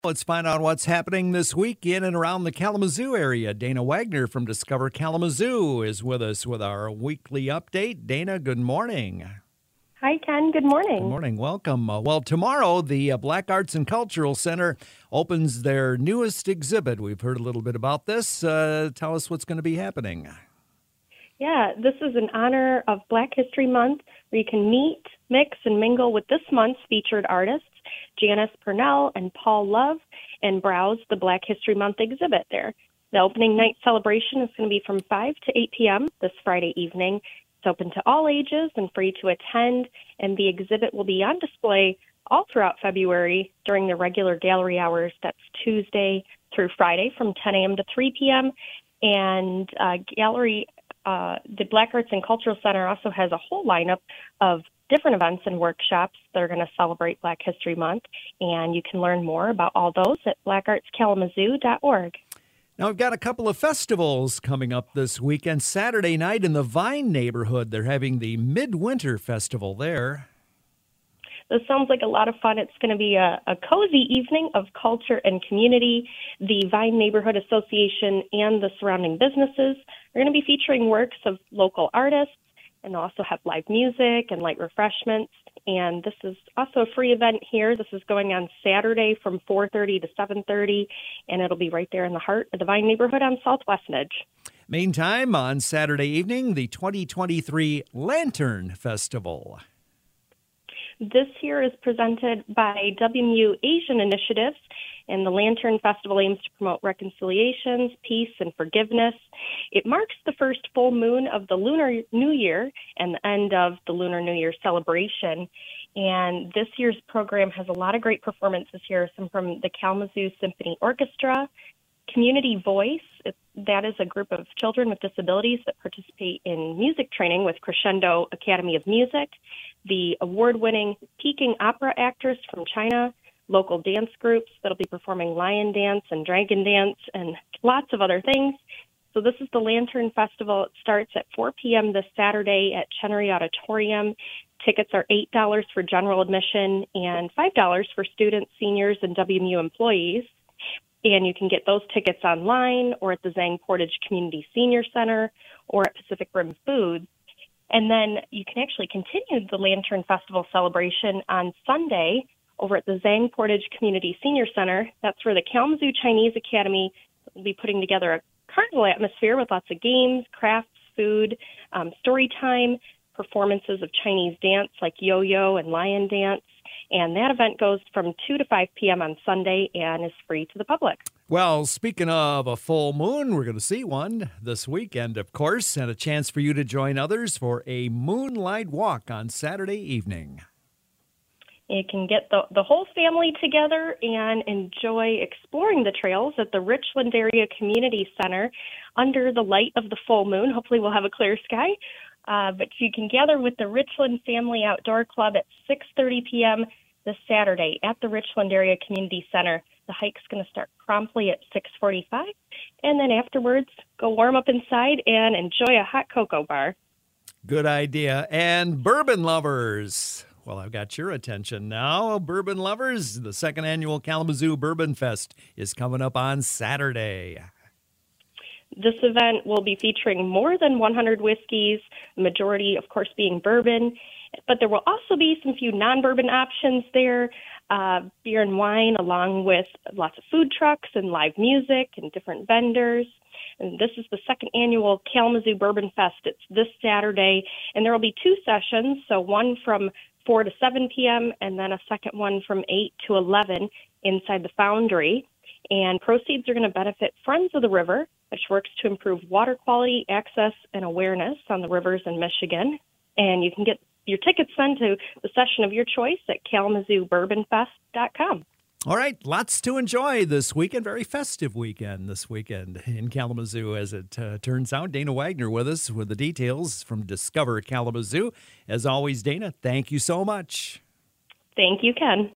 Let's find out what's happening this week in and around the Kalamazoo area. Dana Wagner from Discover Kalamazoo is with us with our weekly update. Dana, good morning. Hi, Ken. Good morning. Good morning. Welcome. Well, tomorrow, the Black Arts and Cultural Center opens their newest exhibit. We've heard a little bit about this. Tell us what's going to be happening. Yeah, this is in honor of Black History Month, where you can meet, mix, and mingle with this month's featured artists, Janice Purnell and Paul Love, and browse the Black History Month exhibit there. The opening night celebration is going to be from 5 to 8 p.m. this Friday evening. It's open to all ages and free to attend, and the exhibit will be on display all throughout February during the regular gallery hours. That's Tuesday through Friday from 10 a.m. to 3 p.m. And the Black Arts and Cultural Center also has a whole lineup of different events and workshops that are going to celebrate Black History Month, and you can learn more about all those at blackartskalamazoo.org. Now, we've got a couple of festivals coming up this weekend. Saturday night in the Vine neighborhood, they're having the Midwinter Festival there. This sounds like a lot of fun. It's going to be a cozy evening of culture and community. The Vine Neighborhood Association and the surrounding businesses are going to be featuring works of local artists, and they'll also have live music and light refreshments. And this is also a free event here. This is going on Saturday from 4:30 to 7:30, and it'll be right there in the heart of the Vine neighborhood on Southwest Edge. Meantime, on Saturday evening, the 2023 Lantern Festival. This year is presented by WMU Asian Initiatives, and the Lantern Festival aims to promote reconciliations, peace, and forgiveness. It marks the first full moon of the Lunar New Year and the end of the Lunar New Year celebration. And this year's program has a lot of great performances here, some from the Kalamazoo Symphony Orchestra, Community Voice. That is a group of children with disabilities that participate in music training with Crescendo Academy of Music, the award-winning Peking opera actors from China, local dance groups that'll be performing lion dance and dragon dance and lots of other things. So this is the Lantern Festival. It starts at 4 p.m. this Saturday at Chenery Auditorium. Tickets are $8 for general admission and $5 for students, seniors, and WMU employees. And you can get those tickets online or at the Zhang Portage Community Senior Center or at Pacific Rim Foods. And then you can actually continue the Lantern Festival celebration on Sunday over at the Zhang Portage Community Senior Center. That's where the Kalamazoo Chinese Academy will be putting together a carnival atmosphere with lots of games, crafts, food, story time, performances of Chinese dance like yo-yo and lion dance. And that event goes from 2 to 5 p.m. on Sunday and is free to the public. Well, speaking of a full moon, we're going to see one this weekend, of course, and a chance for you to join others for a moonlight walk on Saturday evening. You can get the whole family together and enjoy exploring the trails at the Richland Area Community Center under the light of the full moon. Hopefully we'll have a clear sky. But you can gather with the Richland Family Outdoor Club at 6:30 p.m. this Saturday at the Richland Area Community Center. The hike's going to start promptly at 6:45, and then afterwards, go warm up inside and enjoy a hot cocoa bar. Good idea. And bourbon lovers. Well, I've got your attention now. Bourbon lovers, the second annual Kalamazoo Bourbon Fest is coming up on Saturday. This event will be featuring more than 100 whiskeys, the majority, of course, being bourbon. But there will also be some few non-bourbon options there, beer and wine, along with lots of food trucks and live music and different vendors. And this is the second annual Kalamazoo Bourbon Fest. It's this Saturday, and there will be two sessions, so one from 4 to 7 p.m. and then a second one from 8 to 11 inside the Foundry. And proceeds are going to benefit Friends of the River, which works to improve water quality, access, and awareness on the rivers in Michigan. And you can get your tickets sent to the session of your choice at KalamazooBourbonFest.com. All right, lots to enjoy this weekend. Very festive weekend this weekend in Kalamazoo, as it turns out. Dana Wagner with us with the details from Discover Kalamazoo. As always, Dana, thank you so much. Thank you, Ken.